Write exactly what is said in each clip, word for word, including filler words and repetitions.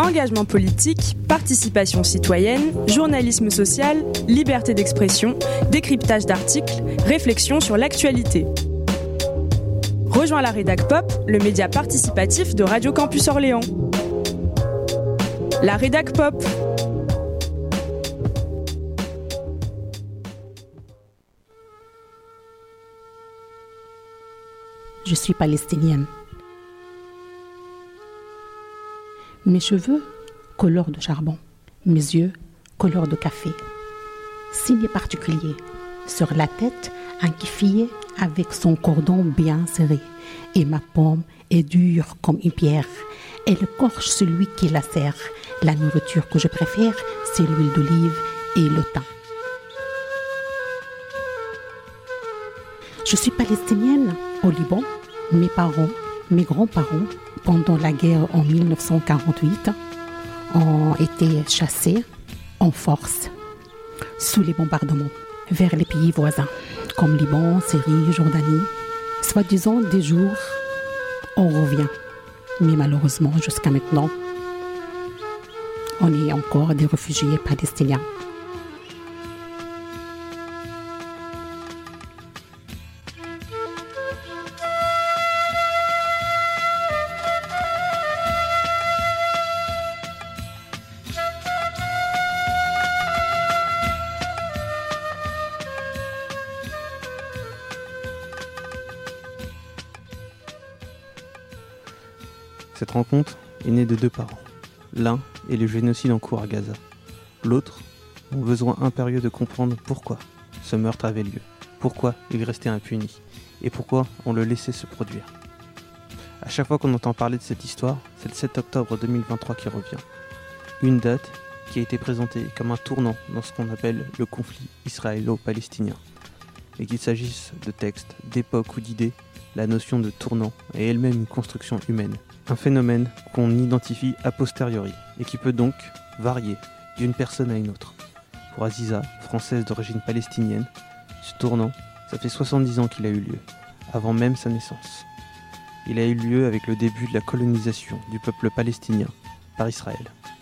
Engagement politique, participation citoyenne, journalisme social, liberté d'expression, décryptage d'articles, réflexion sur l'actualité. Rejoins la Rédac Pop, le média participatif de Radio Campus Orléans. La Rédac Pop. Je suis palestinienne. Mes cheveux, couleur de charbon. Mes yeux, couleur de café. Signe particulier. Sur la tête, un kiffier avec son cordon bien serré. Et ma paume est dure comme une pierre. Elle écorche celui qui la serre. La nourriture que je préfère, c'est l'huile d'olive et le thym. Je suis palestinienne au Liban. Mes parents, mes grands-parents, pendant la guerre en dix-neuf cent quarante-huit, ont été chassés en force sous les bombardements vers les pays voisins, comme Liban, Syrie, Jordanie. Soi-disant, des jours, on revient. Mais malheureusement, jusqu'à maintenant, on est encore des réfugiés palestiniens. Cette rencontre est née de deux parents. L'un est le génocide en cours à Gaza. L'autre ont besoin impérieux de comprendre pourquoi ce meurtre avait lieu, pourquoi il restait impuni et pourquoi on le laissait se produire. À chaque fois qu'on entend parler de cette histoire, c'est le sept octobre deux mille vingt-trois qui revient. Une date qui a été présentée comme un tournant dans ce qu'on appelle le conflit israélo-palestinien. Et qu'il s'agisse de textes, d'époque ou d'idées, la notion de tournant est elle-même une construction humaine. Un phénomène qu'on identifie a posteriori et qui peut donc varier d'une personne à une autre. Pour Aziza, française d'origine palestinienne, ce tournant, ça fait soixante-dix ans qu'il a eu lieu, avant même sa naissance. Il a eu lieu avec le début de la colonisation du peuple palestinien par Israël.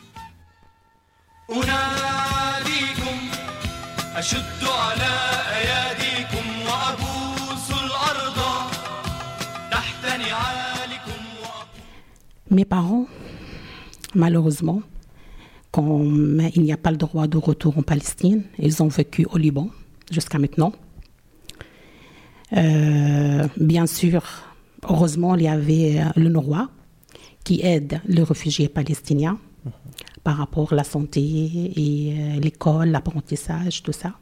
Mes parents, malheureusement, comme il n'y a pas le droit de retour en Palestine, ils ont vécu au Liban jusqu'à maintenant. Euh, bien sûr, heureusement, il y avait le Noroa qui aide les réfugiés palestiniens mmh. par rapport à la santé et l'école, l'apprentissage, tout ça.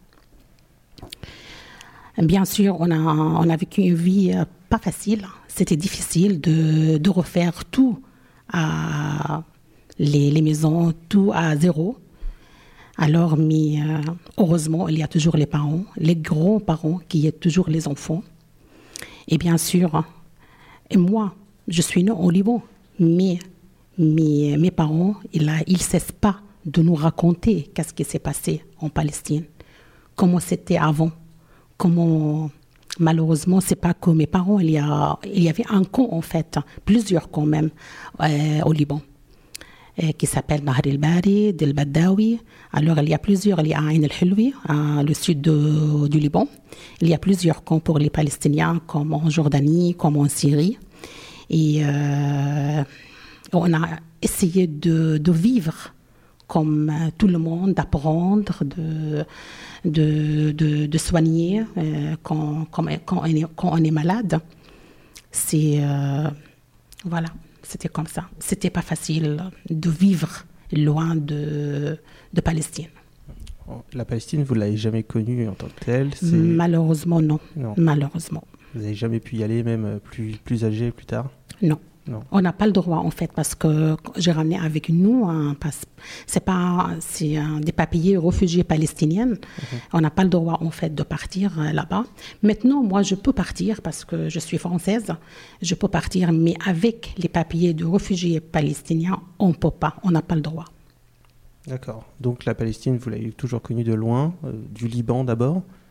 Bien sûr, on a, on a vécu une vie pas facile. C'était difficile de, de refaire tout à les, les maisons, tout à zéro. Alors, mais euh, heureusement, il y a toujours les parents, les grands-parents qui aident toujours les enfants. Et bien sûr, et moi, je suis née au Liban, mais mes, mes parents, ils ne cessent pas de nous raconter qu'est-ce qui s'est passé en Palestine, comment c'était avant, comment... Malheureusement, c'est pas que mes parents, il y, a, il y avait un camp en fait, plusieurs camps même euh, au Liban, euh, qui s'appelle Nahr el-Bari, Del Badawi. Alors il y a plusieurs, il y a Ain el-Hilwi, à le sud de, du Liban. Il y a plusieurs camps pour les Palestiniens, comme en Jordanie, comme en Syrie. Et euh, on a essayé de, de vivre comme tout le monde, d'apprendre, de, de, de, de soigner euh, quand, quand, quand, on est, quand on est malade. C'est, euh, voilà, c'était comme ça. C'était pas facile de vivre loin de, de Palestine. La Palestine, vous ne l'avez jamais connue en tant que telle? C'est... Malheureusement, non. non. Malheureusement. Vous n'avez jamais pu y aller, même plus, plus âgé, plus tard? Non. Non. On n'a pas le droit en fait parce que j'ai ramené avec nous un passe. C'est pas c'est un, des papiers réfugiés palestiniens. Mm-hmm. On n'a pas le droit en fait de partir euh, là-bas. Maintenant, moi, je peux partir parce que je suis française. Je peux partir, mais avec les papiers de réfugiés palestiniens, on ne peut pas. On n'a pas le droit. D'accord. Donc la Palestine, vous l'avez toujours connue de loin, euh, du Liban d'abord.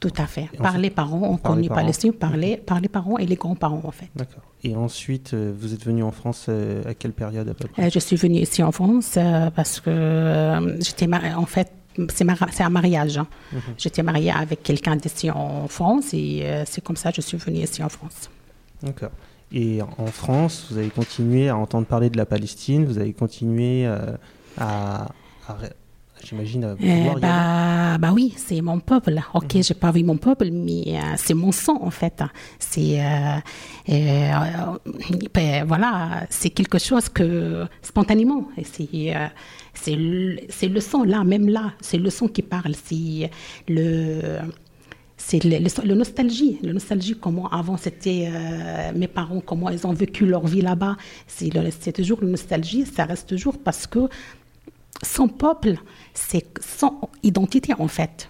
Tout à fait. Et Par ensuite, les parents, on par connaît les Palestine, parents. par les, par les parents et les grands-parents, en fait. D'accord. Et ensuite, euh, vous êtes venu en France euh, à quelle période à peu près? Euh, je suis venue ici en France euh, parce que euh, j'étais mar- en fait, c'est, mar- c'est un mariage. Hein. Mhm. J'étais mariée avec quelqu'un d'ici en France et euh, c'est comme ça que je suis venue ici en France. D'accord. Et en France, vous avez continué à entendre parler de la Palestine, vous avez continué euh, à, à, j'imagine, à pouvoir Euh, y aller. bah, bah oui, c'est mon peuple. Ok, Mhm. j'ai pas vu mon peuple, mais euh, c'est mon sang en fait. C'est euh, euh, ben, voilà, c'est quelque chose que spontanément. Et c'est euh, c'est le, c'est le sang là, même là, c'est le sang qui parle. C'est le c'est le, le, le nostalgie, le nostalgie, comment avant c'était euh, mes parents, comment ils ont vécu leur vie là-bas. C'est, le, c'est toujours le nostalgie, ça reste toujours parce que son peuple, c'est son identité en fait.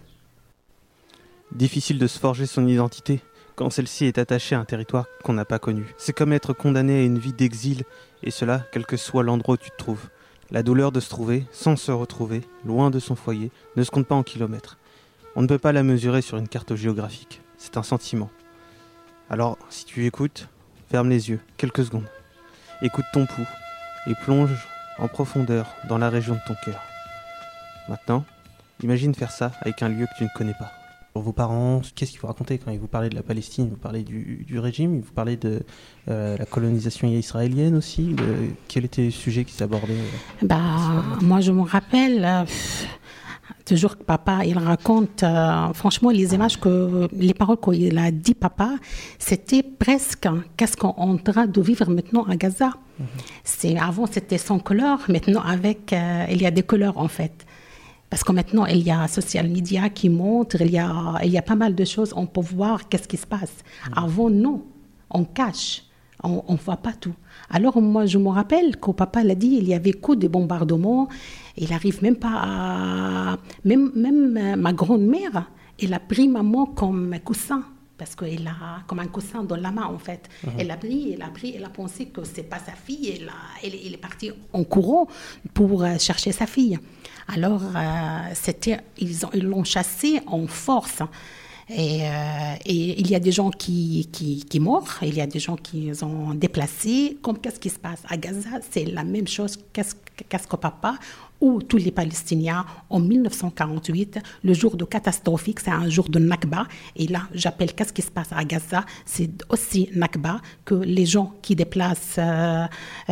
Difficile de se forger son identité quand celle-ci est attachée à un territoire qu'on n'a pas connu. C'est comme être condamné à une vie d'exil, et cela quel que soit l'endroit où tu te trouves. La douleur de se trouver, sans se retrouver, loin de son foyer, ne se compte pas en kilomètres. On ne peut pas la mesurer sur une carte géographique. C'est un sentiment. Alors, si tu écoutes, ferme les yeux, quelques secondes. Écoute ton pouls et plonge en profondeur dans la région de ton cœur. Maintenant, imagine faire ça avec un lieu que tu ne connais pas. Pour vos parents, qu'est-ce qu'ils vous racontaient quand ils vous parlaient de la Palestine? Ils vous parlaient du, du régime, ils vous parlaient de euh, la colonisation israélienne aussi. De, quel était le sujet qui s'abordait? Bah, moi, je me rappelle, euh, pff, toujours que papa, il raconte, euh, franchement, les images, que les paroles qu'il a dit, papa, c'était presque hein, qu'est-ce qu'on est en train de vivre maintenant à Gaza. Mm-hmm. C'est, avant, c'était sans couleur, maintenant, avec, euh, il y a des couleurs, en fait. Parce que maintenant, il y a social media qui montre, il y a, il y a pas mal de choses, on peut voir qu'est-ce qui se passe. Mmh. Avant, non, on cache, on ne voit pas tout. Alors, moi, je me rappelle qu'au papa l'a dit, il y avait que des bombardements, il n'arrive même pas à... Même, même ma grand-mère, elle a pris maman comme coussin, parce qu'elle a comme un coussin dans la main, en fait. Mmh. Elle a pris, elle a pris, elle a pensé que ce n'est pas sa fille, elle, a, elle, elle est partie en courant pour chercher sa fille. Alors, euh, c'était, ils, ont, ils l'ont chassé en force. Et, euh, et il y a des gens qui, qui, qui meurent, il y a des gens qui ont déplacés. Comme qu'est-ce qui se passe à Gaza? C'est la même chose qu'est-ce, qu'est-ce que papa ou tous les Palestiniens en dix-neuf cent quarante-huit, le jour de catastrophique, c'est un jour de Nakba. Et là, j'appelle qu'est-ce qui se passe à Gaza? C'est aussi Nakba que les gens qui déplacent euh,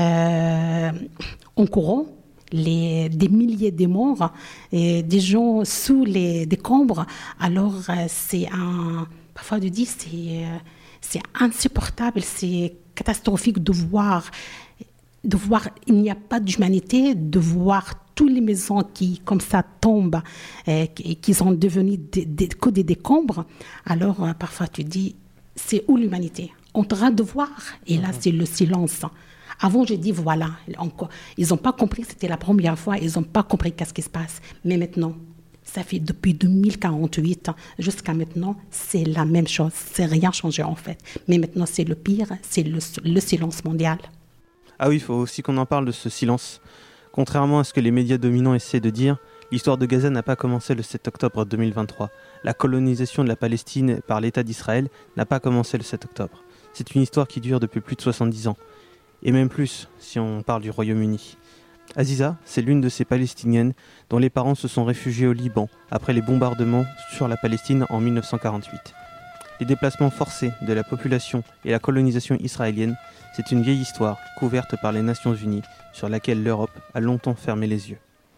euh, en courant. Les, des milliers de morts, et des gens sous les décombres. Alors, euh, c'est un... Parfois, je dis, c'est, euh, c'est insupportable, c'est catastrophique de voir, de voir il n'y a pas d'humanité, de voir toutes les maisons qui, comme ça, tombent et qui, qui sont devenues des, des, que des décombres. Alors, euh, parfois, tu dis, c'est où l'humanité? On train de voir, et là, c'est le silence. Avant, j'ai dit, voilà, encore, ils n'ont pas compris, c'était la première fois, ils n'ont pas compris qu'est-ce qui se passe. Mais maintenant, ça fait depuis deux mille quarante-huit jusqu'à maintenant, c'est la même chose. C'est rien changé en fait. Mais maintenant, c'est le pire, c'est le, le silence mondial. Ah oui, il faut aussi qu'on en parle de ce silence. Contrairement à ce que les médias dominants essaient de dire, l'histoire de Gaza n'a pas commencé le sept octobre deux mille vingt-trois. La colonisation de la Palestine par l'État d'Israël n'a pas commencé le sept octobre. C'est une histoire qui dure depuis plus de soixante-dix ans. Et même plus, si on parle du Royaume-Uni. Aziza, c'est l'une de ces Palestiniennes dont les parents se sont réfugiés au Liban après les bombardements sur la Palestine en dix-neuf cent quarante-huit. Les déplacements forcés de la population et la colonisation israélienne, c'est une vieille histoire couverte par les Nations Unies sur laquelle l'Europe a longtemps fermé les yeux.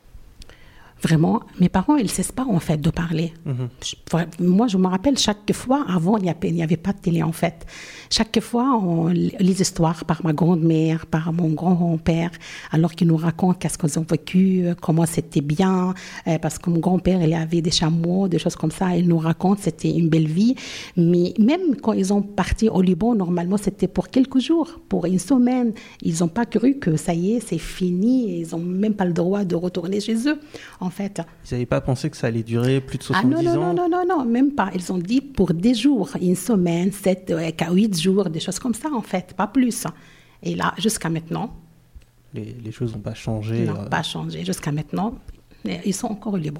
Vraiment, mes parents, ils ne cessent pas en fait de parler. Mm-hmm. Je, moi, je me rappelle chaque fois, avant, il n'y avait pas de télé en fait. Chaque fois, on, les histoires par ma grand-mère, par mon grand-père, alors qu'ils nous racontent qu'est-ce qu'ils ont vécu, comment c'était bien, euh, parce que mon grand-père, il avait des chameaux, des choses comme ça, il nous raconte, c'était une belle vie. Mais même quand ils ont parti au Liban, normalement, c'était pour quelques jours, pour une semaine. Ils n'ont pas cru que ça y est, c'est fini, ils n'ont même pas le droit de retourner chez eux. En fait. Ils n'avaient pas pensé que ça allait durer plus de soixante-dix ah non, non, ans? Non, non, non, non, même pas. Ils ont dit pour des jours, une semaine, sept, huit jours, des choses comme ça, en fait, pas plus. Et là, jusqu'à maintenant... Les, les choses n'ont pas changé. Non, euh... pas changé. Jusqu'à maintenant, ils sont encore au Liban.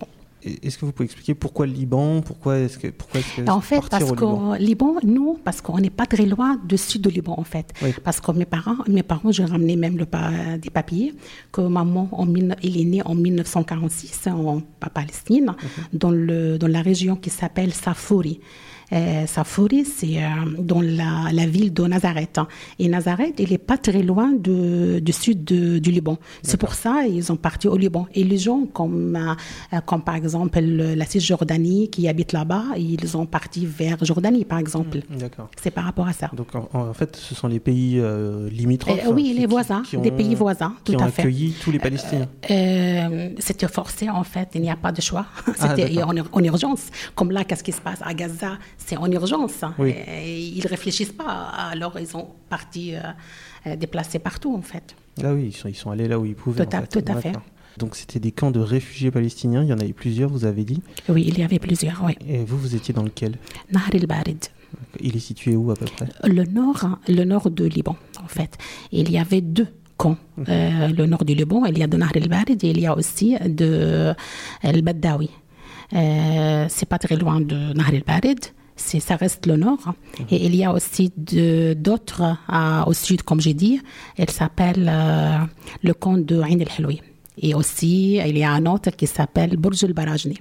est-ce que vous pouvez expliquer pourquoi le Liban, pourquoi est-ce que pourquoi est-ce que En fait, parce qu'au Liban, nous, parce qu'on n'est pas très loin du sud du Liban, en fait. Oui. Parce que mes parents, mes parents, j'ai ramené même le pa- des papiers que maman, en mille, il est né en dix-neuf cent quarante-six en Palestine, mm-hmm. dans le dans la région qui s'appelle Safouri. Euh, Safouri, c'est euh, dans la, la ville de Nazareth. Et Nazareth, il n'est pas très loin de, du sud de, du Liban. D'accord. C'est pour ça qu'ils sont partis au Liban. Et les gens, comme, euh, comme par exemple la Cisjordanie qui habite là-bas, ils sont partis vers Jordanie, par exemple. Mmh, d'accord. C'est par rapport à ça. Donc en, en fait, ce sont les pays euh, limitrophes. Euh, oui, qui, les voisins, qui ont, des pays voisins, tout qui ont à fait. accueilli tous les Palestiniens. Euh, euh, c'était forcé, en fait. Il n'y a pas de choix. C'était ah, en, en urgence. Comme là, qu'est-ce qui se passe à Gaza? C'est en urgence. Oui. Et ils ne réfléchissent pas. Alors, ils sont partis euh, déplacés partout, en fait. Ah oui, ils sont, ils sont allés là où ils pouvaient. Tout à, en fait. tout à fait. Donc, c'était des camps de réfugiés palestiniens. Il y en avait plusieurs, vous avez dit? Oui, il y avait plusieurs, oui. Et vous, vous étiez dans lequel? Nahr el-Barid. Il est situé où, à peu près? Le nord, le nord du Liban, en fait. Il y avait deux camps. Mm-hmm. Euh, le nord du Liban, il y a de Nahr el-Barid et il y a aussi de El-Baddawi. Euh, c'est pas très loin de Nahr el-Barid. C'est, ça reste le nord. Mmh. Et il y a aussi de, d'autres euh, au sud, comme j'ai dit. Elle s'appelle euh, le camp de Ain el-Helwi. Et aussi, il y a un autre qui s'appelle Burj el-Barajni.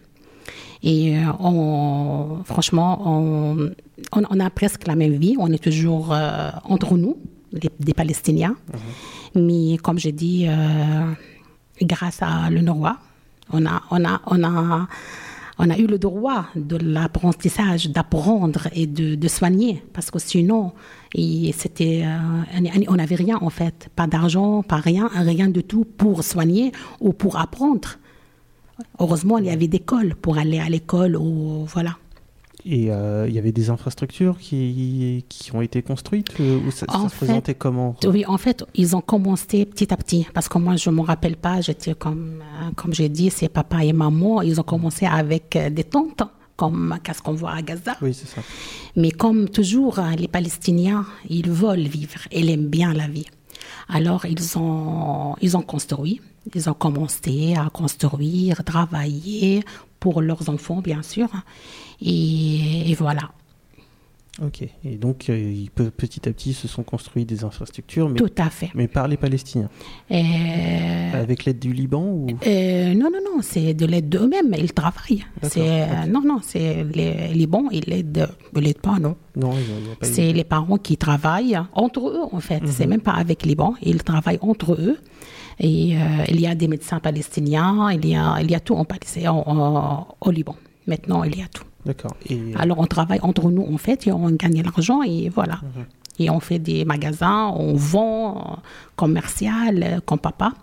Et euh, on, franchement, on, on, on a presque la même vie. On est toujours euh, entre nous, les, des Palestiniens. Mmh. Mais comme j'ai dit, euh, grâce à l'UNRWA, on a... On a, on a On a eu le droit de l'apprentissage, d'apprendre et de, de soigner, parce que sinon, et c'était, euh, on n'avait rien en fait, pas d'argent, pas rien, rien du tout pour soigner ou pour apprendre. Heureusement, il y avait des écoles pour aller à l'école, ou voilà. Et euh, il y avait des infrastructures qui, qui ont été construites ou ça, ça se fait, présentait comment? Oui, en fait, ils ont commencé petit à petit. Parce que moi, je ne me rappelle pas, j'étais comme, comme j'ai dit, c'est papa et maman. Ils ont commencé avec des tentes, comme qu'est-ce qu'on voit à Gaza. Oui, c'est ça. Mais comme toujours, les Palestiniens, ils veulent vivre, ils aiment bien la vie. Alors, ils ont, ils ont construit, ils ont commencé à construire, travailler pour leurs enfants, bien sûr. Et, et voilà. Ok. Et donc, euh, petit à petit, se sont construits des infrastructures, mais, tout à fait. mais par les Palestiniens. Et... Avec l'aide du Liban ou... euh, Non, non, non, c'est de l'aide d'eux-mêmes. Ils travaillent. C'est, okay. Non, non, c'est les Liban, ils l'aident, ils l'aident pas, non. Non, il n'y a pas c'est eu... les parents qui travaillent entre eux, en fait. Mm-hmm. C'est même pas avec Liban. Ils travaillent entre eux. Et euh, il y a des médecins palestiniens, il y a, il y a tout en Palestine, en, en, au Liban. Maintenant, il y a tout. D'accord. Et... Alors, on travaille entre nous, en fait, et on gagne l'argent, et voilà. Mm-hmm. Et on fait des magasins, on vend, euh, commercial, euh, comme papa,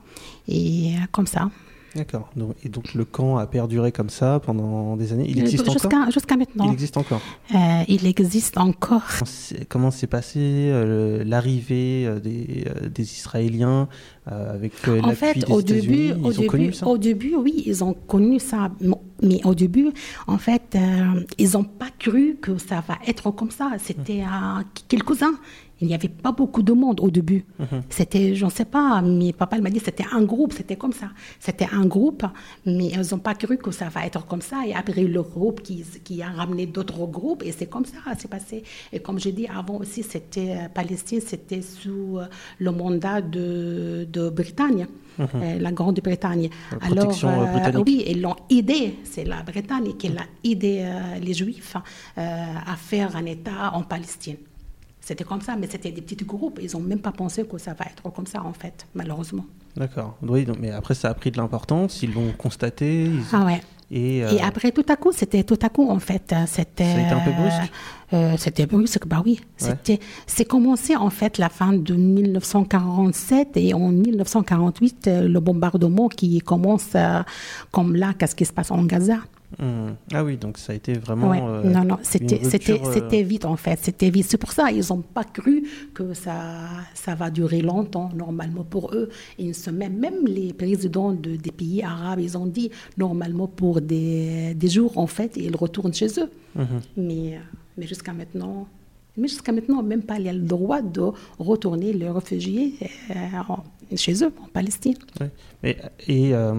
et euh, comme ça. D'accord. Donc, et donc, le camp a perduré comme ça pendant des années. Il existe jusqu'à, encore Jusqu'à maintenant. Il existe encore euh, Il existe encore. Comment s'est passé euh, l'arrivée euh, des, euh, des Israéliens euh, avec euh, l'appui fait, des au États-Unis début, Ils au ont début, connu ça Au début, oui, ils ont connu ça. Mais au début, en fait, euh, ils n'ont pas cru que ça va être comme ça. C'était à quelques-uns. Il n'y avait pas beaucoup de monde au début. Mm-hmm. C'était, je ne sais pas, mais papa m'a dit c'était un groupe, c'était comme ça. C'était un groupe, mais ils n'ont pas cru que ça va être comme ça. Et après, le groupe qui, qui a ramené d'autres groupes, et c'est comme ça, c'est passé. Et comme je dis, avant aussi, c'était euh, Palestine, c'était sous euh, le mandat de, de Bretagne. Mmh. Euh, la Grande-Bretagne. La Alors, euh, oui, ils l'ont aidé. C'est la Bretagne qui a aidé euh, les Juifs euh, à faire un État en Palestine. C'était comme ça, mais c'était des petits groupes. Ils n'ont même pas pensé que ça va être comme ça, en fait, malheureusement. D'accord. Oui, donc, mais après, ça a pris de l'importance. Ils l'ont constaté. Ils... Ah ouais. Et, euh... et après, tout à coup, c'était tout à coup, en fait. C'était, ça a été un peu brusque euh, C'était brusque, bah oui. C'était, ouais. C'est commencé, en fait, la fin de dix-neuf cent quarante-sept et en dix-neuf cent quarante-huit, le bombardement qui commence euh, comme là, qu'est-ce qui se passe en Gaza. Mmh. Ah oui, donc ça a été vraiment... Ouais. Euh, non, non, c'était, rupture, c'était, euh... c'était vite en fait, c'était vite. C'est pour ça qu'ils n'ont pas cru que ça, ça va durer longtemps, normalement pour eux. Une semaine, même les présidents de, des pays arabes, ils ont dit, normalement pour des, des jours, en fait, ils retournent chez eux. Mmh. Mais, mais jusqu'à maintenant... Mais jusqu'à maintenant, même pas, il y a le droit de retourner les réfugiés euh, chez eux, en Palestine. Ouais. Et... et euh...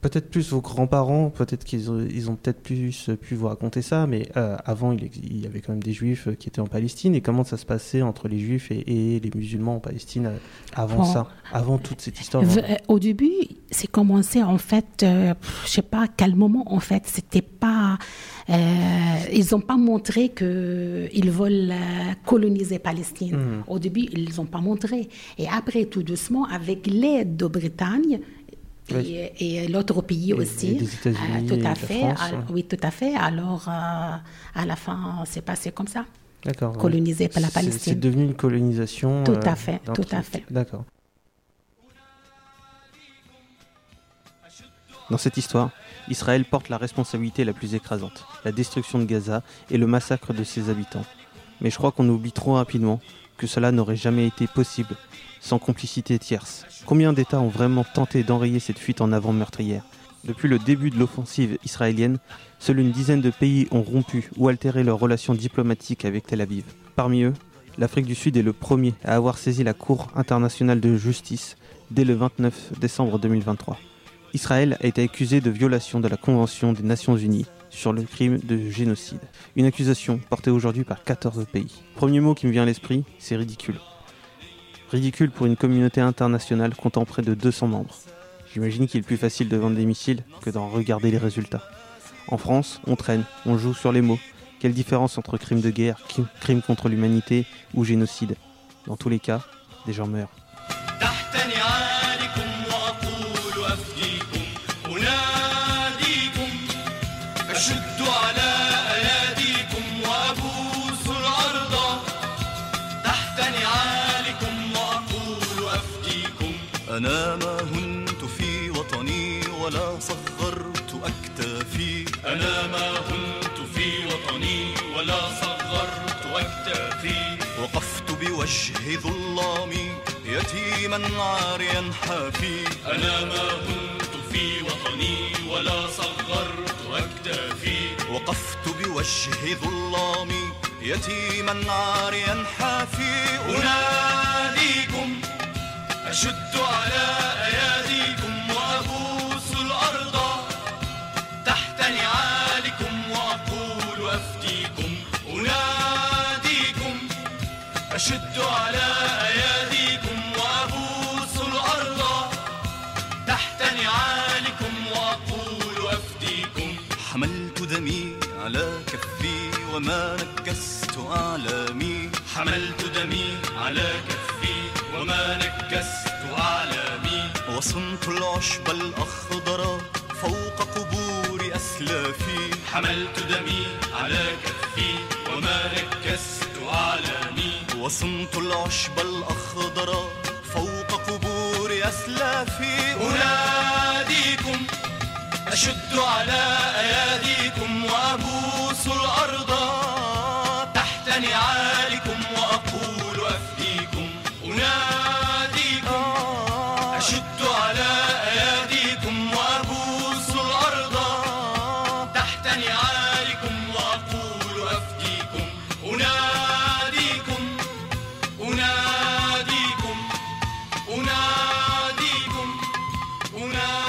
peut-être plus vos grands-parents, peut-être qu'ils ont, ils ont peut-être plus pu vous raconter ça, mais euh, avant, il, il y avait quand même des juifs qui étaient en Palestine. Et comment ça se passait entre les juifs et, et les musulmans en Palestine avant bon. ça, avant toute cette histoire? Au début, c'est commencé en fait, euh, je sais pas à quel moment en fait, c'était pas... Euh, ils n'ont pas montré qu'ils veulent euh, coloniser Palestine. Mmh. Au début, ils n'ont pas montré. Et après, tout doucement, avec l'aide de Bretagne, oui. et, et l'autre pays et, aussi. Et des États-Unis, euh, tout à et fait. France, à, ouais. Oui, tout à fait. Alors, euh, à la fin, c'est passé comme ça. D'accord. Colonisé ouais. par la Palestine. C'est, c'est devenu une colonisation. Tout euh, à fait, tout à fait. D'accord. Dans cette histoire, Israël porte la responsabilité la plus écrasante, la destruction de Gaza et le massacre de ses habitants. Mais je crois qu'on oublie trop rapidement que cela n'aurait jamais été possible sans complicité tierce. Combien d'États ont vraiment tenté d'enrayer cette fuite en avant meurtrière? Depuis le début de l'offensive israélienne, seule une dizaine de pays ont rompu ou altéré leurs relations diplomatiques avec Tel Aviv. Parmi eux, l'Afrique du Sud est le premier à avoir saisi la Cour internationale de justice dès le vingt-neuf décembre deux mille vingt-trois. Israël a été accusé de violation de la Convention des Nations Unies sur le crime de génocide. Une accusation portée aujourd'hui par quatorze pays. Premier mot qui me vient à l'esprit, c'est ridicule. Ridicule pour une communauté internationale comptant près de deux cents membres. J'imagine qu'il est plus facile de vendre des missiles que d'en regarder les résultats. En France, on traîne, on joue sur les mots. Quelle différence entre crime de guerre, crime contre l'humanité ou génocide? Dans tous les cas, des gens meurent. أنا ما هنت في وطني ولا صغرت أكتافي أنا ما هنت في وطني ولا صغرت أكتافي وقفت بوجه ظلامي يتيما عاريا حافي أنا ما هنت في وطني ولا صغرت أكتافي وقفت بوجه ظلامي يتيما عاريا حافي أناديكم أشد على أياديكم وأبوس الأرض تحت نعالكم وأقول أفديكم أناديكم أشد على أياديكم وأبوس الأرض تحت نعالكم وأقول أفديكم حملت دمي على كفي وما نكست أعلامي حملت دمي على كفي وما نكست أعلامي وصنت العشب الأخضر فوق قبور أسلافي حملت دمي على كفي وما نكست أعلامي وصنت العشب الأخضر فوق قبور أسلافي أناديكم أشد على أياديكم وأبوس الأرض تحت نعالكم وأقول أفديكم أناديكم أشد على أياديكم وأبوس الأرض تحت نعالكم وأقول أفديكم أناديكم أناديكم أناديكم أناديكم.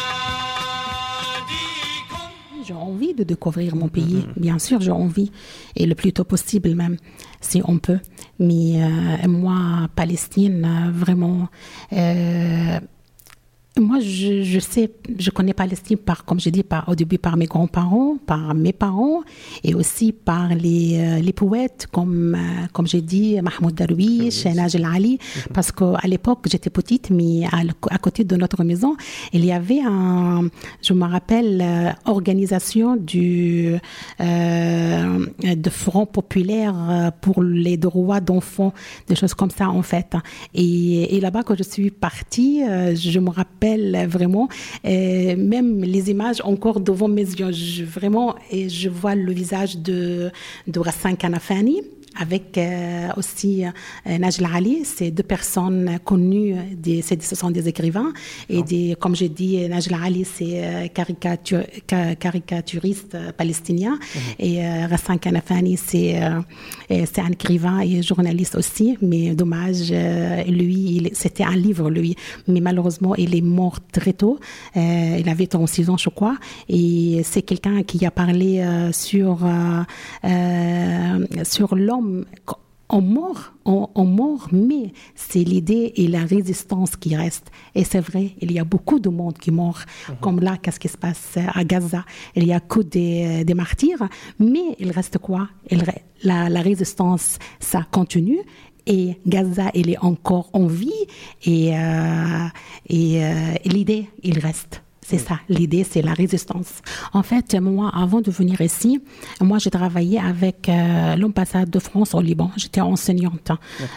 J'ai envie de découvrir mon pays, bien sûr, j'ai envie, et le plus tôt possible même, si on peut. Mais euh, moi, Palestine, euh, vraiment, euh, moi, je, je sais, je connais Palestine par, comme j'ai dit, par, au début par mes grands-parents, par mes parents, et aussi par les, euh, les poètes, comme, euh, comme j'ai dit, Mahmoud Darwish, oui. Najil Ali, mm-hmm. parce qu'à l'époque, j'étais petite, mais à, à côté de notre maison, il y avait un, je me rappelle, euh, organisation du, euh, de Front populaire pour les droits d'enfants, des choses comme ça, en fait. Et, et là-bas, quand je suis partie, euh, je me rappelle vraiment, euh, même les images encore devant mes yeux, je, vraiment, et je vois le visage de, de Ghassan Kanafani avec euh, aussi euh, Najla Ali. C'est deux personnes connues, des, c'est, ce sont des écrivains. Et des, comme je dis, Najla Ali, c'est euh, caricature, ca, caricaturiste euh, palestinien. Mmh. Et euh, Ghassan Kanafani, c'est, euh, c'est un écrivain et journaliste aussi. Mais dommage, euh, lui, il, c'était un livre, lui. Mais malheureusement, il est mort très tôt. Euh, il avait trente-six ans, je crois. Et c'est quelqu'un qui a parlé euh, sur, euh, euh, sur l'homme en mort, en, en mort, mais c'est l'idée et la résistance qui restent. Et c'est vrai, il y a beaucoup de monde qui meurt, mmh. comme là, qu'est-ce qui se passe à Gaza. Il y a que des, des martyrs, mais il reste quoi? il, la, la résistance, ça continue. Et Gaza, il est encore en vie. Et, euh, et, euh, et l'idée, il reste. C'est ça, l'idée, c'est la résistance. En fait, moi, avant de venir ici, moi, j'ai travaillé avec euh, l'ambassade de France au Liban. J'étais enseignante.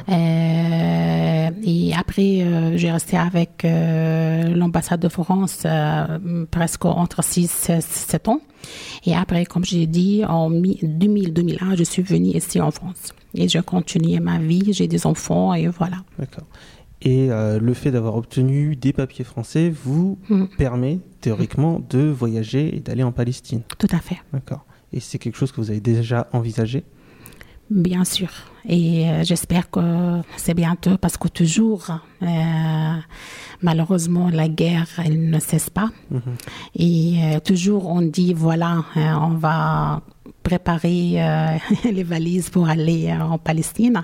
Euh, et après, euh, j'ai resté avec euh, l'ambassade de France euh, presque entre six et sept ans. Et après, comme j'ai dit, en deux mille deux mille un, je suis venue ici en France. Et je continue ma vie, j'ai des enfants et voilà. D'accord. Et euh, le fait d'avoir obtenu des papiers français vous mmh. permet théoriquement de voyager et d'aller en Palestine. Tout à fait. D'accord. Et c'est quelque chose que vous avez déjà envisagé? Bien sûr. Et euh, j'espère que c'est bientôt parce que toujours, euh, malheureusement, la guerre, elle ne cesse pas. Mmh. Et euh, toujours, on dit, voilà, euh, on va préparer euh, les valises pour aller euh, en Palestine.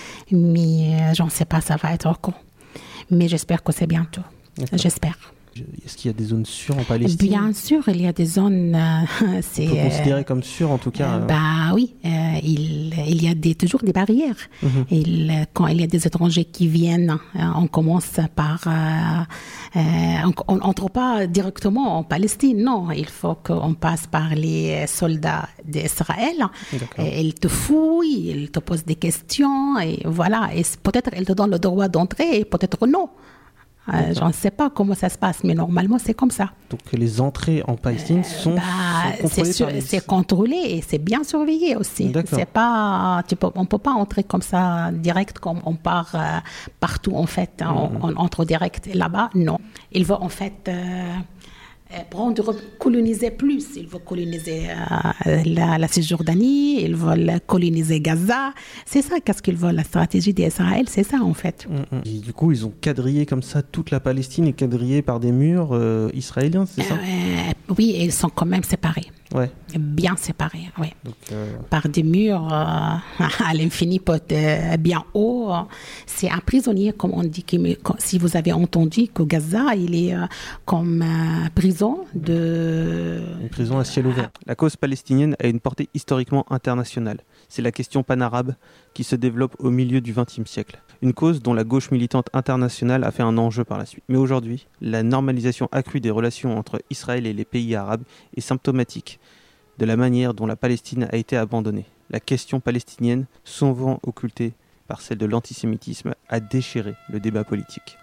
Mais euh, je ne sais pas, ça va être quand. Mais j'espère que c'est bientôt. D'accord. J'espère. Est-ce qu'il y a des zones sûres en Palestine? Bien sûr, il y a des zones... Euh, c'est, on peut considérer comme sûres, en tout cas. Euh, bah oui, euh, il, il y a des, toujours des barrières. Mm-hmm. Il, quand il y a des étrangers qui viennent, euh, on commence par... Euh, euh, on n'entre pas directement en Palestine, non. Il faut qu'on passe par les soldats d'Israël. Et ils te fouillent, ils te posent des questions, et voilà. Et peut-être ils te donnent le droit d'entrer, et peut-être non. Euh, je ne sais pas comment ça se passe, mais normalement, c'est comme ça. Donc, les entrées en Palestine sont, euh, bah, sont contrôlées c'est, sur, par les... c'est contrôlé et c'est bien surveillé aussi. C'est pas, tu peux, on ne peut pas entrer comme ça direct, comme on part euh, partout, en fait. Hein, mmh. on, on entre direct là-bas, non. Il va, en fait... Euh, prendre, coloniser plus. Ils veulent coloniser euh, la, la Cisjordanie, ils veulent coloniser Gaza. C'est ça, qu'est-ce qu'ils veulent, la stratégie d'Israël, c'est ça en fait. Et du coup, ils ont quadrillé comme ça toute la Palestine est quadrillée par des murs euh, israéliens, c'est ça? euh, Oui, et ils sont quand même séparés. Ouais. Bien séparés, oui. Donc, euh... par des murs euh, à l'infini, peut-être bien haut. C'est un prisonnier, comme on dit. Qui, si vous avez entendu que Gaza, il est euh, comme euh, prison de... Une prison à ciel ouvert. La cause palestinienne a une portée historiquement internationale. C'est la question panarabe qui se développe au milieu du vingtième siècle. Une cause dont la gauche militante internationale a fait un enjeu par la suite. Mais aujourd'hui, la normalisation accrue des relations entre Israël et les pays arabes est symptomatique de la manière dont la Palestine a été abandonnée. La question palestinienne, souvent occultée par celle de l'antisémitisme, a déchiré le débat politique.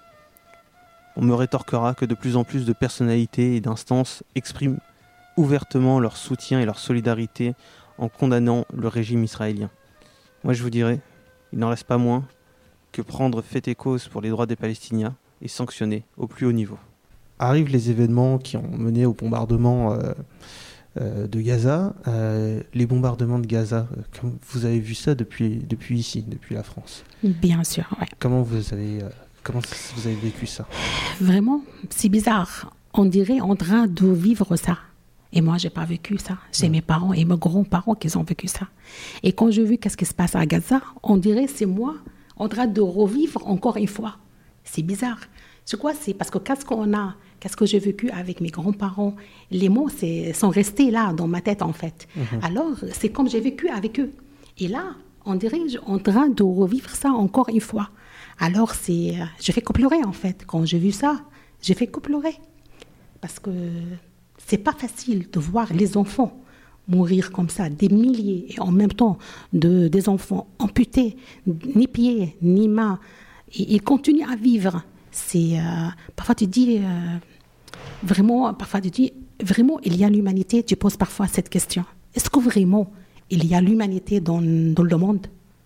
On me rétorquera que de plus en plus de personnalités et d'instances expriment ouvertement leur soutien et leur solidarité en condamnant le régime israélien. Moi je vous dirais, il n'en reste pas moins que prendre fait et cause pour les droits des Palestiniens et sanctionner au plus haut niveau. Arrivent les événements qui ont mené au bombardement euh, euh, de Gaza. Euh, les bombardements de Gaza, euh, comme vous avez vu ça depuis, depuis ici, depuis la France? Bien sûr, oui. Comment vous avez, euh, comment vous avez vécu ça? Vraiment, c'est bizarre. On dirait en train de vivre ça. Et moi, je n'ai pas vécu ça. C'est mmh. mes parents et mes grands-parents qui ont vécu ça. Et quand j'ai vu qu'est-ce qui se passe à Gaza, on dirait c'est moi en train de revivre encore une fois. C'est bizarre. C'est quoi? C'est parce que qu'est-ce qu'on a, qu'est-ce que j'ai vécu avec mes grands-parents, les mots c'est, sont restés là dans ma tête en fait. Mmh. Alors, c'est comme j'ai vécu avec eux. Et là, on dirait en train de revivre ça encore une fois. Alors, c'est, je fais que pleurer en fait. Quand j'ai vu ça, j'ai fait que pleurer. Parce que c'est pas facile de voir les enfants mourir comme ça, des milliers, et en même temps de, des enfants amputés, ni pieds, ni mains. Et ils continuent à vivre. C'est, euh, parfois tu dis, euh, vraiment, parfois tu dis, vraiment, il y a l'humanité, tu poses parfois cette question. Est-ce que vraiment, il y a l'humanité dans, dans le monde.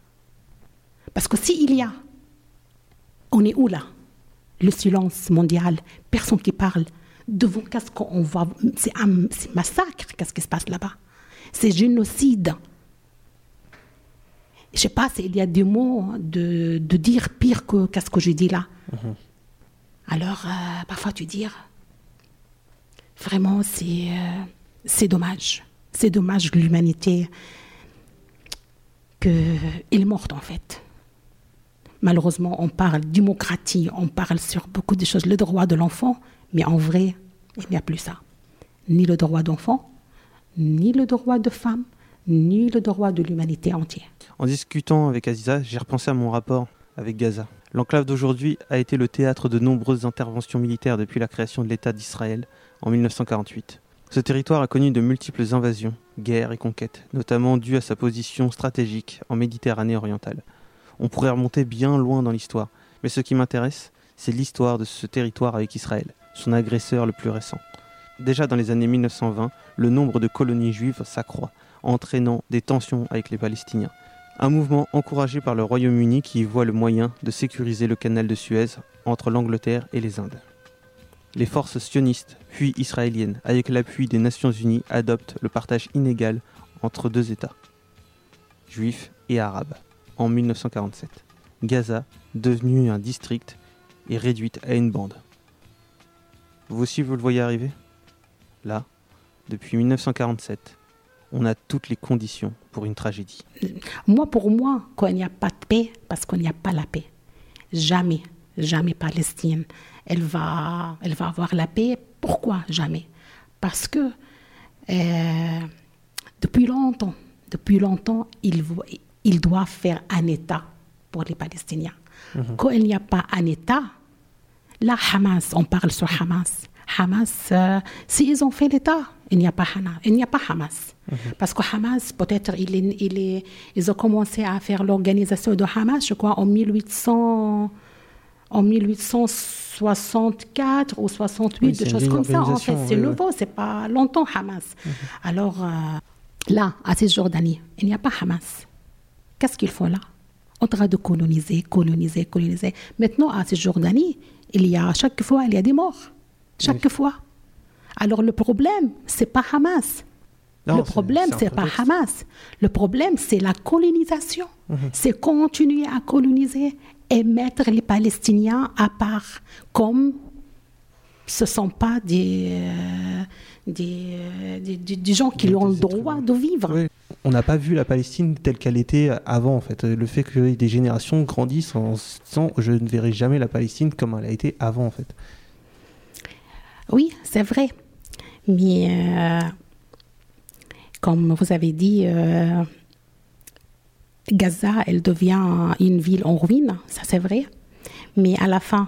Parce que s'il y a, on est où là? Le silence mondial, personne qui parle. Devant qu'est-ce qu'on voit? C'est un c'est massacre, qu'est-ce qui se passe là-bas? C'est génocide. Je ne sais pas s'il y a des mots de, de dire pire que qu'est-ce que j'ai dit là. Mmh. Alors, euh, parfois tu dis, vraiment, c'est, euh, c'est dommage. C'est dommage que l'humanité qu'elle est morte en fait. Malheureusement, on parle démocratie, on parle sur beaucoup de choses, le droit de l'enfant, mais en vrai, il n'y a plus ça. Ni le droit d'enfant, ni le droit de femme, ni le droit de l'humanité entière. En discutant avec Aziza, j'ai repensé à mon rapport avec Gaza. L'enclave d'aujourd'hui a été le théâtre de nombreuses interventions militaires depuis la création de l'État d'Israël en dix-neuf cent quarante-huit. Ce territoire a connu de multiples invasions, guerres et conquêtes, notamment dues à sa position stratégique en Méditerranée orientale. On pourrait remonter bien loin dans l'histoire, mais ce qui m'intéresse, c'est l'histoire de ce territoire avec Israël, son agresseur le plus récent. Déjà dans les années mille neuf cent vingt, le nombre de colonies juives s'accroît, entraînant des tensions avec les Palestiniens. Un mouvement encouragé par le Royaume-Uni qui y voit le moyen de sécuriser le canal de Suez entre l'Angleterre et les Indes. Les forces sionistes, puis israéliennes, avec l'appui des Nations Unies, adoptent le partage inégal entre deux États, juifs et arabes, en mille neuf cent quarante-sept. Gaza, devenue un district, est réduite à une bande. Vous aussi, vous le voyez arriver ? Là, depuis mille neuf cent quarante-sept, on a toutes les conditions pour une tragédie. Moi, pour moi, quand il n'y a pas de paix, parce qu'il n'y a pas la paix, jamais, jamais Palestine, elle va, elle va avoir la paix. Pourquoi jamais? Parce que euh, depuis longtemps, depuis longtemps, il, il doit faire un État pour les Palestiniens. Mmh. Quand il n'y a pas un État, là, Hamas, on parle sur Hamas. Hamas, euh, s'ils ont fait l'État, il n'y a pas, il n'y a pas Hamas. Mmh. Parce que Hamas, peut-être, il est, il est, ils ont commencé à faire l'organisation de Hamas, je crois, en mille huit cents, en mille huit cent soixante-quatre ou soixante-huit, oui, des choses comme ça. En fait, c'est oui, nouveau, oui. C'est pas longtemps Hamas. Mmh. Alors, euh, là, à Cisjordanie, il n'y a pas Hamas. Qu'est-ce qu'il faut là? On train de coloniser, coloniser, coloniser. Maintenant, à Cisjordanie, il y a, chaque fois, il y a des morts. Chaque oui. fois. Alors, le problème, c'est pas Hamas. Non, le problème, c'est, c'est, c'est pas Hamas. Le problème, c'est la colonisation. Mm-hmm. C'est continuer à coloniser et mettre les Palestiniens à part, comme ce ne sont pas des, euh, des, euh, des, des, des gens qui des, ont des le droit de vivre. Oui. On n'a pas vu la Palestine telle qu'elle était avant, en fait. Le fait que des générations grandissent en se disant « je ne verrai jamais la Palestine comme elle a été avant », en fait. Oui, c'est vrai. Mais euh, comme vous avez dit, euh, Gaza, elle devient une ville en ruine, ça c'est vrai. Mais à la fin,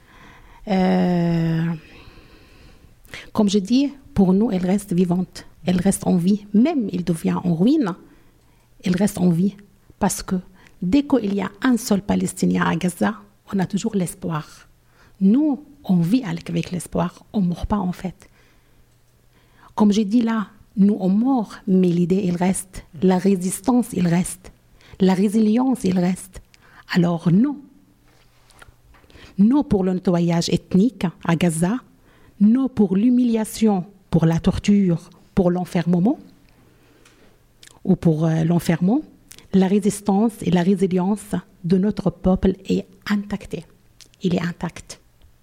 euh, comme je dis, pour nous, elle reste vivante. Elle reste en vie. Même elle devient en ruine, elle reste en vie. Parce que dès qu'il y a un seul Palestinien à Gaza, on a toujours l'espoir. Nous, on vit avec, avec l'espoir, on ne meurt pas en fait. Comme j'ai dit là, nous on meurt, mais l'idée il reste, la résistance il reste, la résilience il reste. Alors non, non pour le nettoyage ethnique à Gaza, non pour l'humiliation, pour la torture, pour l'enfermement, ou pour euh, l'enfermement, la résistance et la résilience de notre peuple est intactée. Il est intact.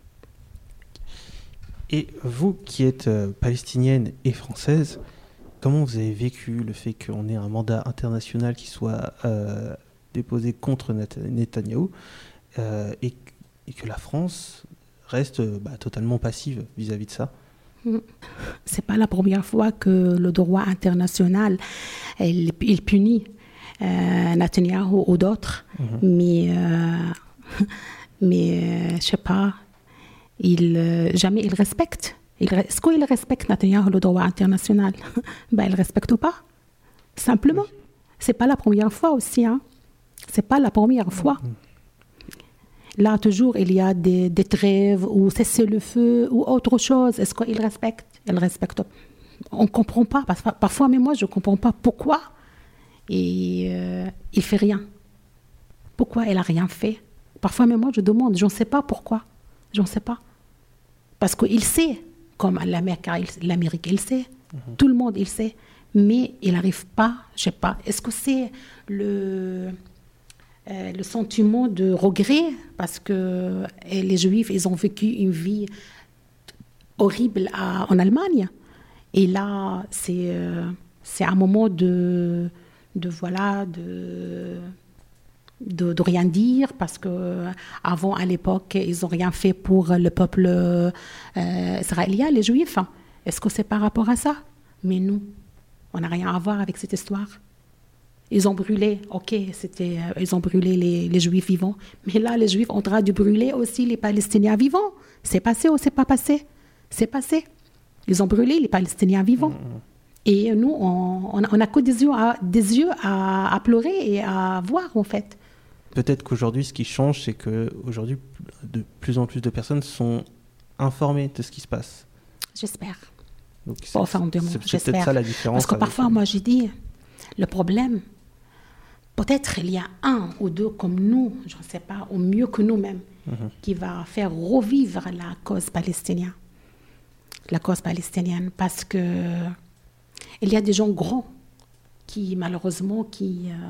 Et vous qui êtes euh, palestinienne et française, comment vous avez vécu le fait qu'on ait un mandat international qui soit euh, déposé contre Netanyahou euh, et, et que la France reste bah, totalement passive vis-à-vis de ça? C'est pas la première fois que le droit international il, il punit euh, Netanyahou ou d'autres, mm-hmm. mais euh, mais euh, je sais pas. Il, euh, jamais il respecte. Il, est-ce qu'il respecte Netanyahou le droit international? Ben, il ne respecte pas. Simplement. Oui. Ce n'est pas la première fois aussi. Hein. Ce n'est pas la première fois. Là, toujours, il y a des, des trêves ou cessez-le-feu ou autre chose. Est-ce qu'il respecte? Il respecte. On ne comprend pas. Parfois, même moi, je ne comprends pas pourquoi et euh, il ne fait rien. Pourquoi elle n'a rien fait? Parfois, même moi, je demande, je ne sais pas pourquoi. Je ne sais pas. Parce qu'il sait, comme l'Amérique, l'Amérique il sait, mm-hmm. tout le monde, il sait, mais il n'arrive pas, je ne sais pas. Est-ce que c'est le, euh, le sentiment de regret? Parce que les Juifs, ils ont vécu une vie horrible à, en Allemagne. Et là, c'est, euh, c'est un moment de, de voilà, de... De, de rien dire, parce qu'avant, à l'époque, ils n'ont rien fait pour le peuple euh, israélien, les Juifs. Est-ce que c'est par rapport à ça? Mais nous, on n'a rien à voir avec cette histoire. Ils ont brûlé, ok, c'était, euh, ils ont brûlé les, les Juifs vivants, mais là, les Juifs ont en train de brûler aussi les Palestiniens vivants. C'est passé ou c'est pas passé? C'est passé. Ils ont brûlé les Palestiniens vivants. Mmh. Et nous, on n'a que des yeux, à, des yeux à, à pleurer et à voir, en fait. Peut-être qu'aujourd'hui, ce qui change, c'est qu'aujourd'hui, de plus en plus de personnes sont informées de ce qui se passe. J'espère. Donc, c'est, enfin, c'est, c'est j'espère. peut-être ça la différence. Parce que parfois, moi, j'ai dit, le problème, peut-être il y a un ou deux comme nous, je ne sais pas, ou mieux que nous-mêmes, mm-hmm. qui va faire revivre la cause palestinienne. La cause palestinienne, parce que il y a des gens grands qui, malheureusement, qui... Euh,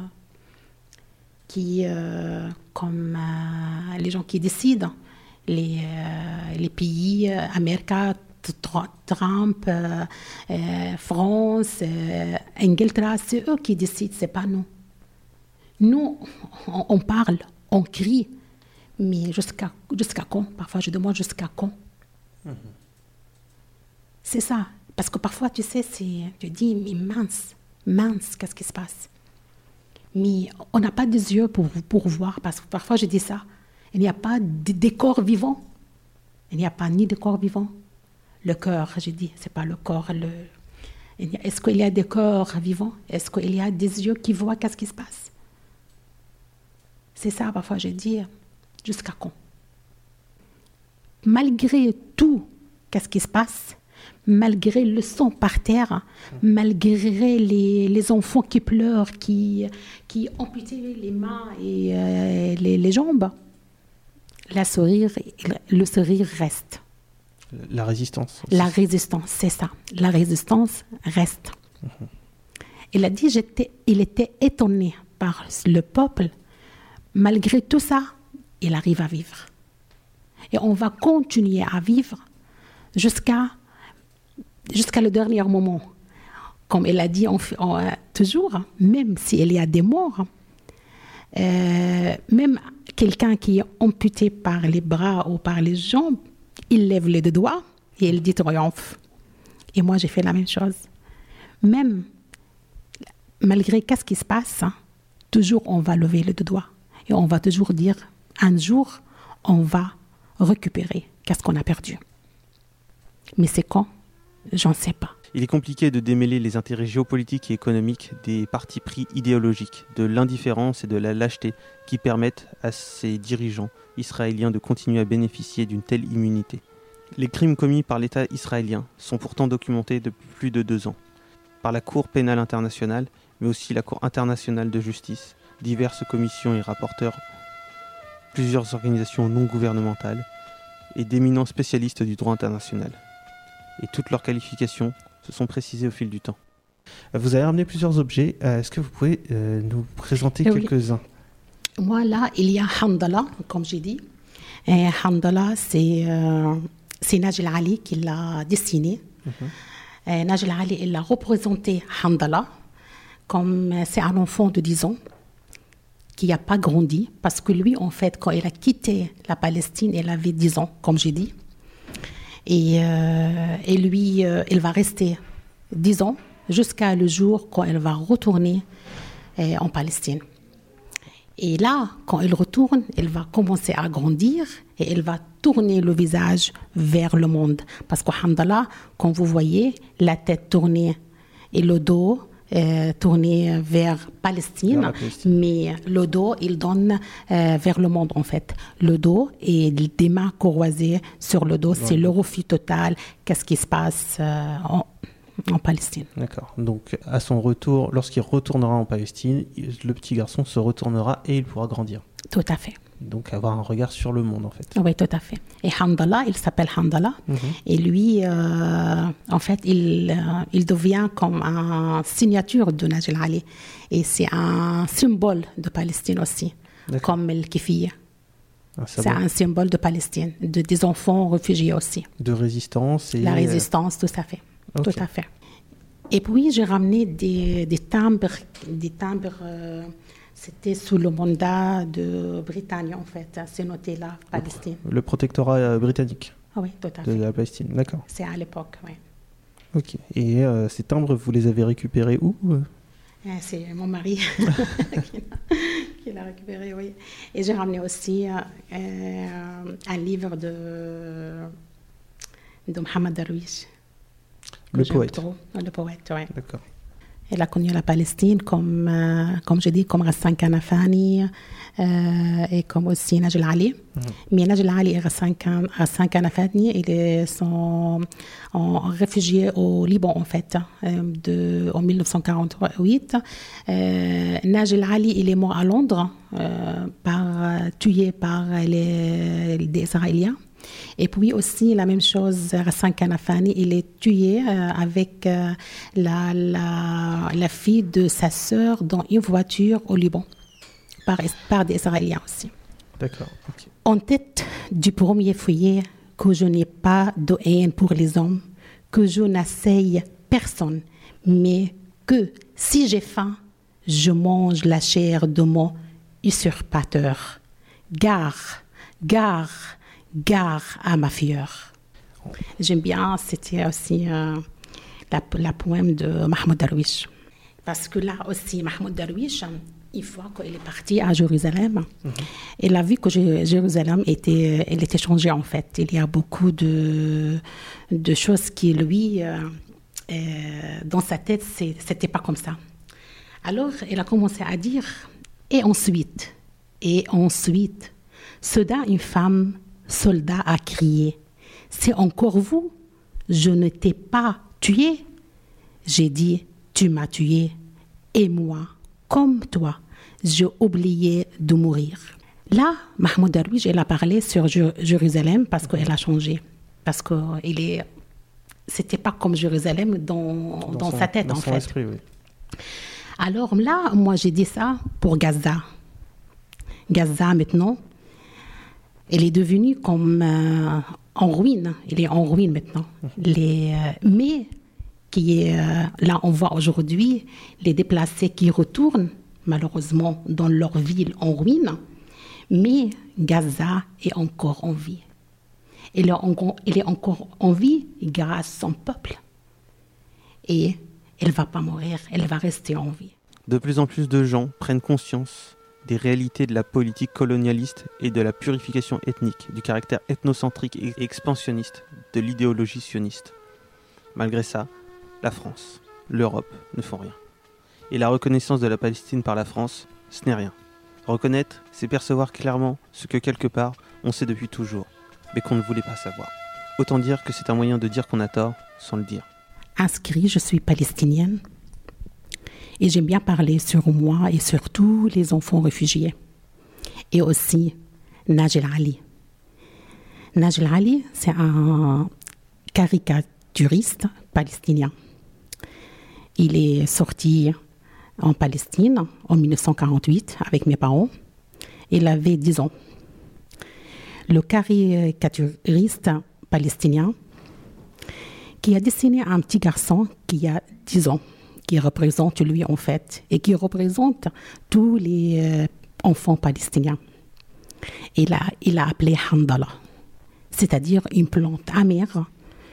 qui, euh, comme euh, les gens qui décident, les, euh, les pays euh, américains, Trump, euh, euh, France, euh, Angleterre, c'est eux qui décident, c'est pas nous. Nous, on, on parle, on crie, mais jusqu'à, jusqu'à quand? Parfois, je demande jusqu'à quand? Mm-hmm. C'est ça. Parce que parfois, tu sais, c'est, tu dis, mais mince, mince, qu'est-ce qui se passe? Mais on n'a pas des yeux pour, pour voir, parce que parfois je dis ça, il n'y a pas de, de corps vivants. Il n'y a pas ni de corps vivants. Le cœur, j'ai dit, ce n'est pas le corps. Le... Est-ce qu'il y a des corps vivants? Est-ce qu'il y a des yeux qui voient qu'est-ce qui se passe? C'est ça, parfois je dis, jusqu'à quand? Malgré tout, qu'est-ce qui se passe? Malgré le sang par terre, malgré les, les enfants qui pleurent, qui, qui amputaient les mains et euh, les, les jambes, la sourire, le sourire reste. La résistance. La résistance, c'est ça. La résistance reste. Mm-hmm. Il a dit, j'étais, il était étonné par le peuple. Malgré tout ça, il arrive à vivre. Et on va continuer à vivre jusqu'à jusqu'à le dernier moment. Comme elle a dit on, on, toujours, même s'il y a des morts, euh, même quelqu'un qui est amputé par les bras ou par les jambes, il lève les deux doigts et il dit triomphe. Et moi, j'ai fait la même chose. Même malgré qu'est-ce qui se passe, hein, toujours on va lever les deux doigts. Et on va toujours dire, un jour, on va récupérer qu'est-ce qu'on a perdu. Mais c'est quand? J'en sais pas. Il est compliqué de démêler les intérêts géopolitiques et économiques des partis pris idéologiques, de l'indifférence et de la lâcheté qui permettent à ces dirigeants israéliens de continuer à bénéficier d'une telle immunité. Les crimes commis par l'État israélien sont pourtant documentés depuis plus de deux ans, par la Cour pénale internationale, mais aussi la Cour internationale de justice, diverses commissions et rapporteurs, plusieurs organisations non gouvernementales et d'éminents spécialistes du droit international. Et toutes leurs qualifications se sont précisées au fil du temps. Vous avez ramené plusieurs objets. Euh, est-ce que vous pouvez euh, nous présenter oui. quelques-uns? Moi, là, il y a Hamdallah, comme j'ai dit. Et Hamdallah, c'est, euh, c'est Najil Ali qui l'a dessiné. Mm-hmm. Najil Ali, il a représenté Hamdallah comme c'est un enfant de dix ans qui n'a pas grandi. Parce que lui, en fait, quand il a quitté la Palestine, il avait dix ans, comme j'ai dit. Et, euh, et lui, euh, il va rester dix ans jusqu'à le jour quand il va retourner euh, en Palestine. Et là, quand il retourne, il va commencer à grandir et il va tourner le visage vers le monde. Parce que, alhamdulillah, comme vous voyez, la tête tournée et le dos euh, tourné vers Palestine, vers Palestine, mais le dos, il donne euh, vers le monde, en fait. Le dos et des mains croisées sur le dos, ouais. C'est le refus total. Qu'est-ce qui se passe euh, en, en Palestine. D'accord. Donc, à son retour, lorsqu'il retournera en Palestine, le petit garçon se retournera et il pourra grandir. Tout à fait. Donc, avoir un regard sur le monde, en fait. Oui, tout à fait. Et Hamdallah, il s'appelle Hamdallah. Mm-hmm. Et lui, euh, en fait, il, euh, il devient comme une signature de Najil Ali. Et c'est un symbole de Palestine aussi, D'accord. comme le Kifiyya. Ah, c'est bon. Un symbole de Palestine, de, des enfants réfugiés aussi. De résistance. Et... La résistance, tout à fait. Okay. Tout à fait. Et puis, j'ai ramené des, des timbres, des timbres euh, c'était sous le mandat de Britannie, en fait. C'est noté là, Palestine. Le protectorat britannique. Ah oui, tout à fait. De la Palestine, d'accord. C'est à l'époque, oui. Ok. Et euh, ces timbres, vous les avez récupérés où ? C'est mon mari qui l'a récupéré, oui. Et j'ai ramené aussi euh, un livre de, de Mohamed Darwish. Le poète. Trop. Le poète, oui. D'accord. Elle a connu la Palestine, comme, euh, comme je dis, comme Ghassan Kanafani euh, et comme aussi Najil Ali. Mm-hmm. Mais Najil Ali et Ghassan Kanafani, ils sont en réfugiés au Liban, en fait, euh, de, en dix-neuf cent quarante-huit. Euh, Najil Ali, il est mort à Londres, euh, par, tué par les, les Israéliens. Et puis aussi, la même chose, Ghassan Kanafani, il est tué euh, avec euh, la, la, la fille de sa sœur dans une voiture au Liban, par, par des Israéliens aussi. D'accord. Okay. En tête du premier foyer, que je n'ai pas de haine pour les hommes, que je n'assaille personne, mais que si j'ai faim, je mange la chair de mon usurpateur. Gare, gare, gare à ma fureur. J'aime bien, c'était aussi euh, la, la poème de Mahmoud Darwish. Parce que là aussi, Mahmoud Darwish, une fois qu'il est parti à Jérusalem, mm-hmm. il a vu que Jérusalem était, elle était changée en fait. Il y a beaucoup de, de choses qui, lui, euh, euh, dans sa tête, c'est, c'était pas comme ça. Alors, il a commencé à dire, et ensuite, et ensuite, soudain, une femme soldat a crié, « C'est encore vous? Je ne t'ai pas tué. » J'ai dit, « Tu m'as tué. Et moi, comme toi, j'ai oublié de mourir. » Là, Mahmoud Darwish, il a parlé sur Jérusalem parce qu'elle a changé. Parce que il est, c'était pas comme Jérusalem dans, dans, dans son, sa tête, dans en son fait. Esprit, oui. Alors là, moi, j'ai dit ça pour Gaza. Gaza, maintenant, elle est devenue comme euh, en ruine. Elle est en ruine maintenant. Les, euh, mais qui est, euh, là, on voit aujourd'hui les déplacés qui retournent, malheureusement, dans leur ville en ruine. Mais Gaza est encore en vie. Elle est, en, elle est encore en vie grâce à son peuple. Et elle ne va pas mourir, elle va rester en vie. De plus en plus de gens prennent conscience des réalités de la politique colonialiste et de la purification ethnique, du caractère ethnocentrique et expansionniste de l'idéologie sioniste. Malgré ça, la France, l'Europe ne font rien. Et la reconnaissance de la Palestine par la France, ce n'est rien. Reconnaître, c'est percevoir clairement ce que quelque part on sait depuis toujours, mais qu'on ne voulait pas savoir. Autant dire que c'est un moyen de dire qu'on a tort sans le dire. Inscrit, je suis palestinienne. Et j'aime bien parler sur moi et sur tous les enfants réfugiés. Et aussi Najil Ali. Najil Ali, c'est un caricaturiste palestinien. Il est sorti en Palestine en dix-neuf cent quarante-huit avec mes parents. Il avait dix ans. Le caricaturiste palestinien qui a dessiné un petit garçon qui a dix ans, qui représente lui en fait, et qui représente tous les euh, enfants palestiniens. Il a, il a appelé Hamdallah, c'est-à-dire une plante amère.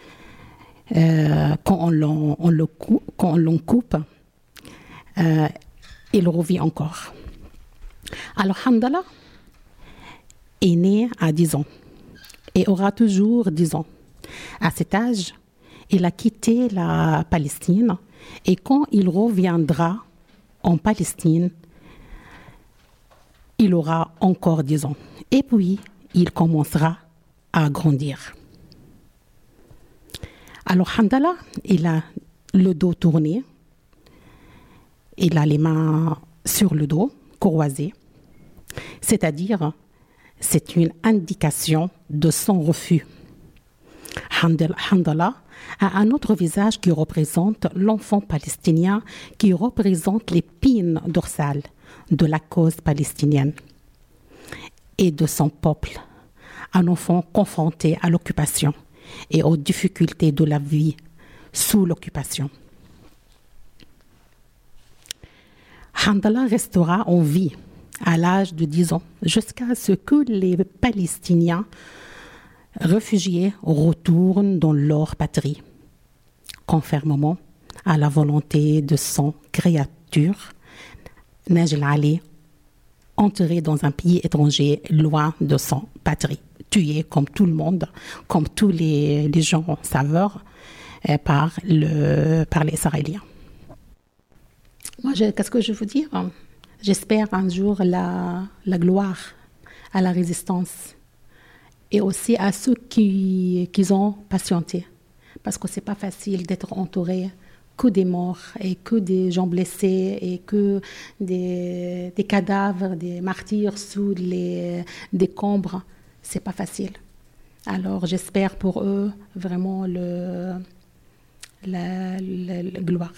Euh, quand on l'en, on le coupe, quand on l'en coupe, euh, il revit encore. Alors Hamdallah est né à dix ans et aura toujours dix ans. À cet âge, il a quitté la Palestine. Et quand il reviendra en Palestine, il aura encore dix ans. Et puis, il commencera à grandir. Alors, Hamdallah, il a le dos tourné. Il a les mains sur le dos, croisées. C'est-à-dire, c'est une indication de son refus. Hamdallah a un autre visage qui représente l'enfant palestinien, qui représente l'épine dorsale de la cause palestinienne et de son peuple. Un enfant confronté à l'occupation et aux difficultés de la vie sous l'occupation. Hamdallah restera en vie à l'âge de dix ans jusqu'à ce que les Palestiniens réfugiés retournent dans leur patrie, conformément à la volonté de son créature, Najl Ali, enterré dans un pays étranger, loin de son patrie, tué comme tout le monde, comme tous les, les gens saveurs, euh, par, le, par les Israéliens. Moi, je, qu'est-ce que je veux dire? J'espère un jour la, la gloire à la résistance et aussi à ceux qui, qui ont patienté. Parce que ce n'est pas facile d'être entouré que des morts et que des gens blessés et que des, des cadavres, des martyrs sous les décombres. Ce n'est pas facile. Alors j'espère pour eux vraiment le, la, la, la gloire.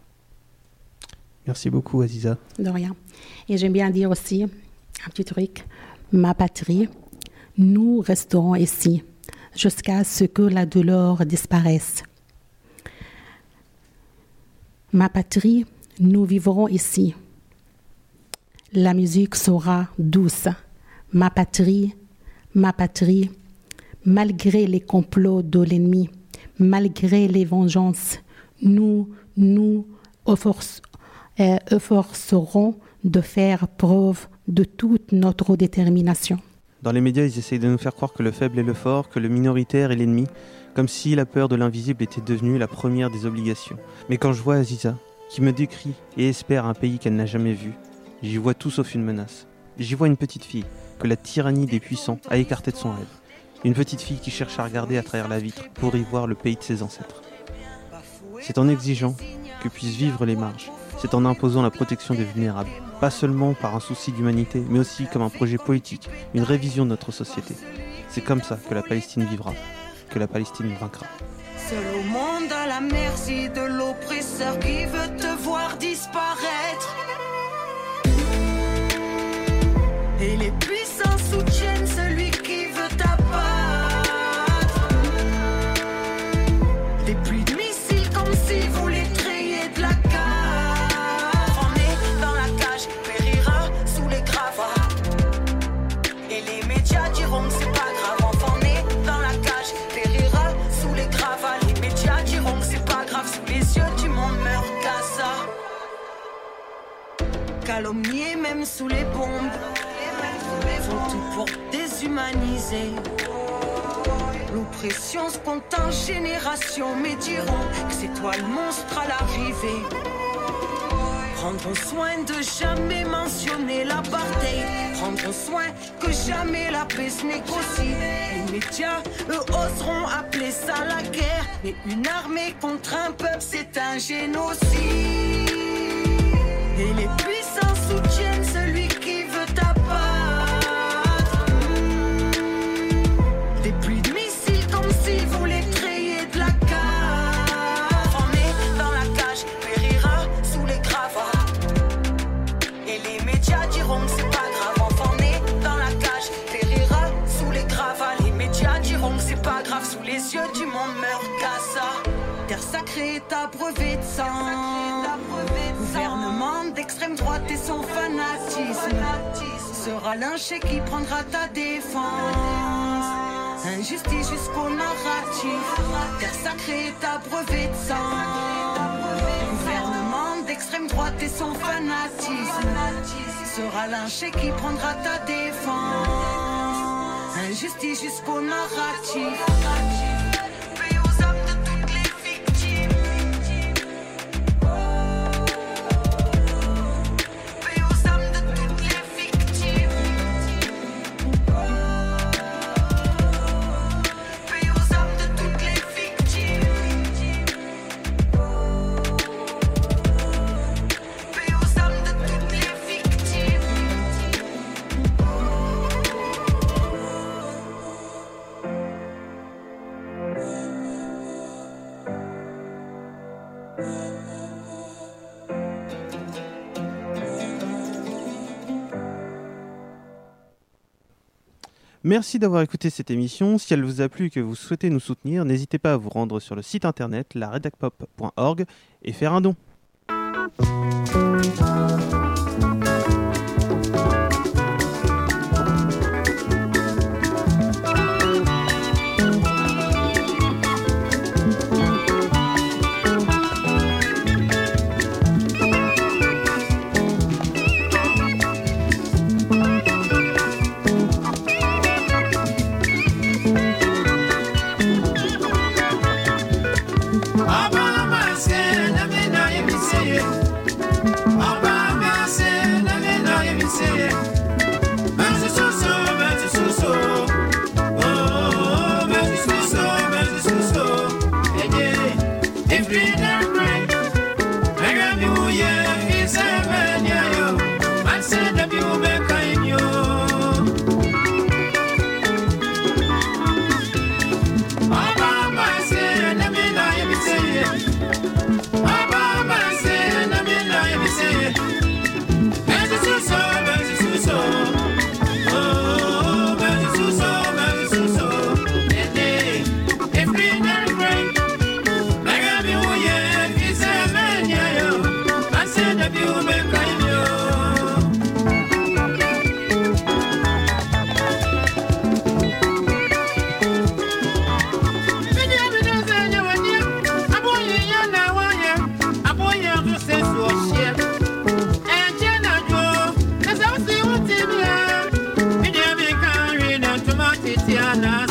Merci beaucoup, Aziza. De rien. Et j'aime bien dire aussi un petit truc. Ma patrie, nous resterons ici jusqu'à ce que la douleur disparaisse. Ma patrie, nous vivrons ici. La musique sera douce. Ma patrie, ma patrie, malgré les complots de l'ennemi, malgré les vengeances, nous nous efforcerons Euh, efforceront de faire preuve de toute notre détermination. Dans les médias, ils essayent de nous faire croire que le faible est le fort, que le minoritaire est l'ennemi, comme si la peur de l'invisible était devenue la première des obligations. Mais quand je vois Aziza, qui me décrit et espère un pays qu'elle n'a jamais vu, j'y vois tout sauf une menace. J'y vois une petite fille que la tyrannie des puissants a écartée de son rêve. Une petite fille qui cherche à regarder à travers la vitre pour y voir le pays de ses ancêtres. C'est en exigeant que puissent vivre les marges. C'est en imposant la protection des vulnérables, pas seulement par un souci d'humanité, mais aussi comme un projet politique, une révision de notre société. C'est comme ça que la Palestine vivra, que la Palestine vaincra. Seul au monde à la merci de l'oppresseur qui veut te voir disparaître. Et les puissants soutiennent celui qui veut t'abattre. Des pluies de missiles comme si vous les triez de la cave. C'est pas grave, enfant né dans la cage périra sous les gravats. Les médias diront que c'est pas grave, sous les yeux du monde meurt Gaza. Calomniés même sous les bombes, font tout pour déshumaniser. L'oppression se compte en générations, mais diront que c'est toi le monstre à l'arrivée. Prendront soin de jamais mentionner l'apartheid. Prendront soin que jamais la paix se négocie. Les médias, eux, oseront appeler ça la guerre. Mais une armée contre un peuple, c'est un génocide. Et les puissants soutiennent celui qui veut t'abattre. Des pluies de missiles comme si vous les triez de la cave. On est dans la cage, périra sous les gravats. Et les médias diront que c'est pas grave, enfant né dans la cage, périra sous les gravats. Les médias diront que c'est pas grave, sous les yeux du monde meurt Gaza. Terre sacrée est abreuvée de sang. Gouvernement d'extrême droite et son fanatisme sera lynché qui prendra ta défense. Injustice jusqu'au narratif. Terre sacrée est abreuvée de sang. Gouvernement d'extrême droite et son fanatisme sera lynché qui prendra ta défense. Injustice jusqu'au narratif. Paix aux âmes de toutes les victimes. Paix aux âmes de toutes les victimes. Paix aux âmes de toutes les victimes. Merci d'avoir écouté cette émission. Si elle vous a plu et que vous souhaitez nous soutenir, n'hésitez pas à vous rendre sur le site internet la redac pop point org et faire un don. Tiana